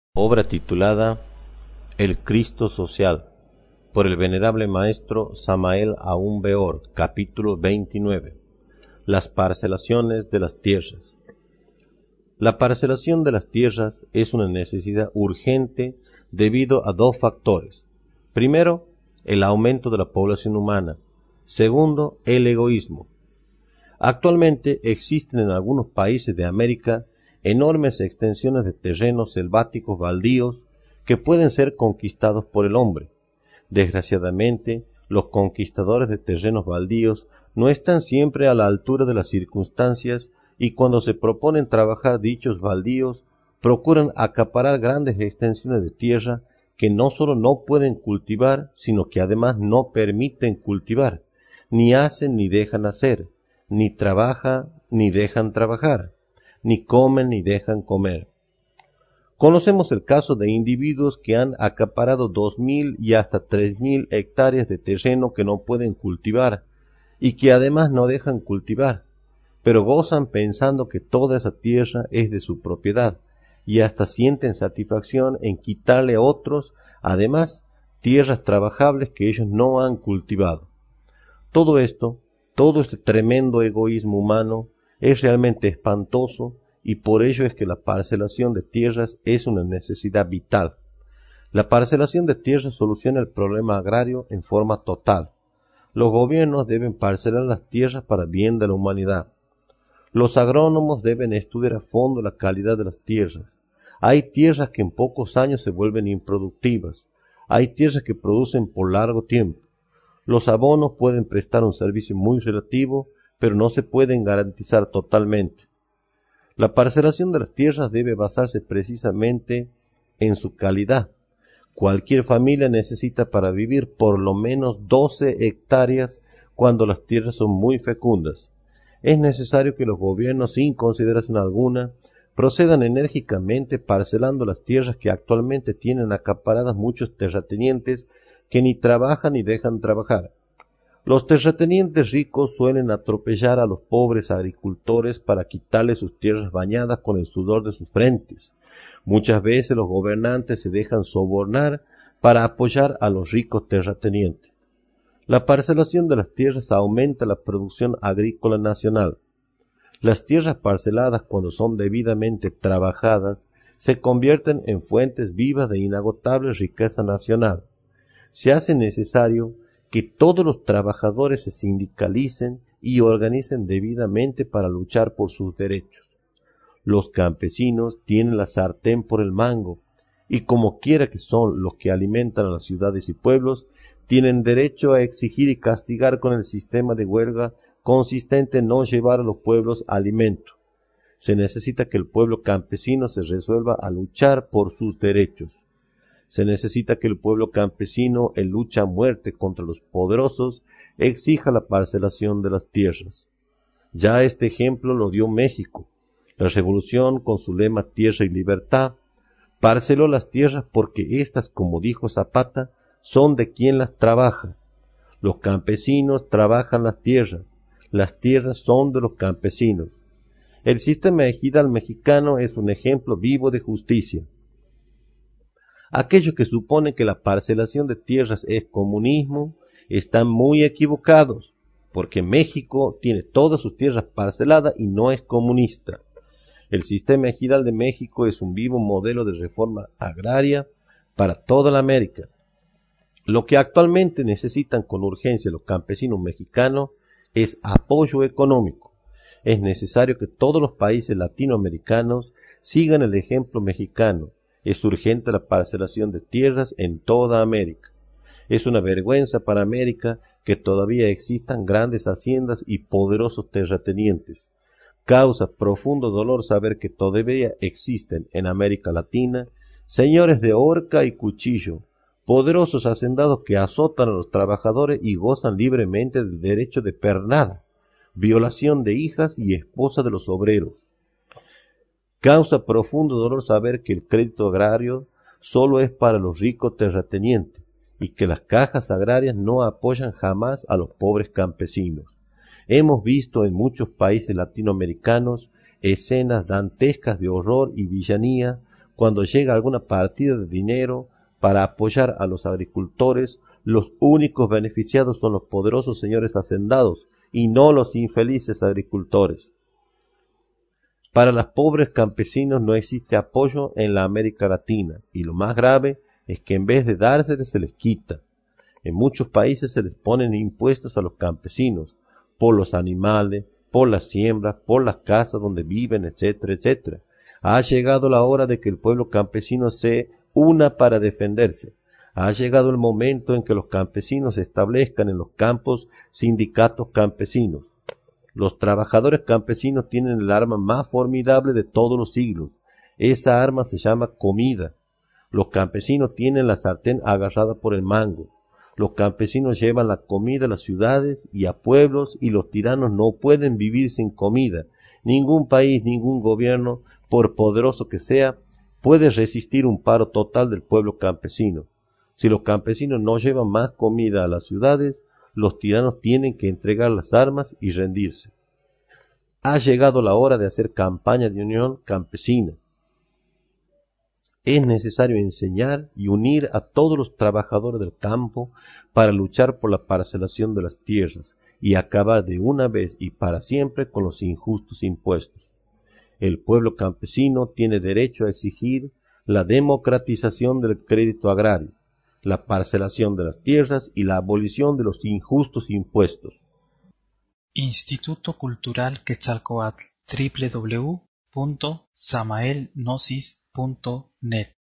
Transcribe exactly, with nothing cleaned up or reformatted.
Obra titulada El Cristo Social, por el venerable maestro Samael Aún Weor, capítulo veintinueve. Las parcelaciones de las tierras. La parcelación de las tierras es una necesidad urgente debido a dos factores. Primero, el aumento de la población humana. Segundo, el egoísmo. Actualmente existen en algunos países de América enormes extensiones de terrenos selváticos baldíos que pueden ser conquistados por el hombre. Desgraciadamente, los conquistadores de terrenos baldíos no están siempre a la altura de las circunstancias y cuando se proponen trabajar dichos baldíos, procuran acaparar grandes extensiones de tierra que no solo no pueden cultivar, sino que además no permiten cultivar, ni hacen ni dejan hacer, ni trabajan ni dejan trabajar, ni comen ni dejan comer. Conocemos el caso de individuos que han acaparado dos mil y hasta tres mil hectáreas de terreno que no pueden cultivar y que además no dejan cultivar, pero gozan pensando que toda esa tierra es de su propiedad y hasta sienten satisfacción en quitarle a otros, además, tierras trabajables que ellos no han cultivado. Todo esto, todo este tremendo egoísmo humano es realmente espantoso y por ello es que la parcelación de tierras es una necesidad vital. La parcelación de tierras soluciona el problema agrario en forma total. Los gobiernos deben parcelar las tierras para bien de la humanidad. Los agrónomos deben estudiar a fondo la calidad de las tierras. Hay tierras que en pocos años se vuelven improductivas. Hay tierras que producen por largo tiempo. Los abonos pueden prestar un servicio muy relativo, pero no se pueden garantizar totalmente. La parcelación de las tierras debe basarse precisamente en su calidad. Cualquier familia necesita para vivir por lo menos doce hectáreas cuando las tierras son muy fecundas. Es necesario que los gobiernos, sin consideración alguna, procedan enérgicamente parcelando las tierras que actualmente tienen acaparadas muchos terratenientes que ni trabajan ni dejan trabajar. Los terratenientes ricos suelen atropellar a los pobres agricultores para quitarles sus tierras bañadas con el sudor de sus frentes. Muchas veces los gobernantes se dejan sobornar para apoyar a los ricos terratenientes. La parcelación de las tierras aumenta la producción agrícola nacional. Las tierras parceladas, cuando son debidamente trabajadas, se convierten en fuentes vivas de inagotable riqueza nacional. Se hace necesario que todos los trabajadores se sindicalicen y organicen debidamente para luchar por sus derechos. Los campesinos tienen la sartén por el mango, y como quiera que son los que alimentan a las ciudades y pueblos, tienen derecho a exigir y castigar con el sistema de huelga consistente en no llevar a los pueblos alimento. Se necesita que el pueblo campesino se resuelva a luchar por sus derechos. Se necesita que el pueblo campesino, en lucha a muerte contra los poderosos, exija la parcelación de las tierras. Ya este ejemplo lo dio México. La revolución, con su lema Tierra y Libertad, parceló las tierras porque éstas, como dijo Zapata, son de quien las trabaja. Los campesinos trabajan las tierras, las tierras son de los campesinos. El sistema ejidal mexicano es un ejemplo vivo de justicia. Aquellos que suponen que la parcelación de tierras es comunismo están muy equivocados, porque México tiene todas sus tierras parceladas y no es comunista. El sistema ejidal de México es un vivo modelo de reforma agraria para toda la América. Lo que actualmente necesitan con urgencia los campesinos mexicanos es apoyo económico. Es necesario que todos los países latinoamericanos sigan el ejemplo mexicano. Es urgente la parcelación de tierras en toda América. Es una vergüenza para América que todavía existan grandes haciendas y poderosos terratenientes. Causa profundo dolor saber que todavía existen en América Latina señores de horca y cuchillo, poderosos hacendados que azotan a los trabajadores y gozan libremente del derecho de pernada, violación de hijas y esposas de los obreros. Causa profundo dolor saber que el crédito agrario solo es para los ricos terratenientes y que las cajas agrarias no apoyan jamás a los pobres campesinos. Hemos visto en muchos países latinoamericanos escenas dantescas de horror y villanía cuando llega alguna partida de dinero para apoyar a los agricultores, los únicos beneficiados son los poderosos señores hacendados y no los infelices agricultores. Para los pobres campesinos no existe apoyo en la América Latina, y lo más grave es que en vez de dárseles se les quita. En muchos países se les ponen impuestos a los campesinos, por los animales, por las siembras, por las casas donde viven, etcétera, etcétera. Ha llegado la hora de que el pueblo campesino se una para defenderse. Ha llegado el momento en que los campesinos establezcan en los campos sindicatos campesinos. Los trabajadores campesinos tienen el arma más formidable de todos los siglos. Esa arma se llama comida. Los campesinos tienen la sartén agarrada por el mango. Los campesinos llevan la comida a las ciudades y a pueblos, y los tiranos no pueden vivir sin comida. Ningún país, ningún gobierno, por poderoso que sea, puede resistir un paro total del pueblo campesino. Si los campesinos no llevan más comida a las ciudades, los tiranos tienen que entregar las armas y rendirse. Ha llegado la hora de hacer campaña de unión campesina. Es necesario enseñar y unir a todos los trabajadores del campo para luchar por la parcelación de las tierras y acabar de una vez y para siempre con los injustos impuestos. El pueblo campesino tiene derecho a exigir la democratización del crédito agrario, la parcelación de las tierras y la abolición de los injustos impuestos. Instituto Cultural Quetzalcóatl, doble u doble u doble u punto samaelgnosis punto net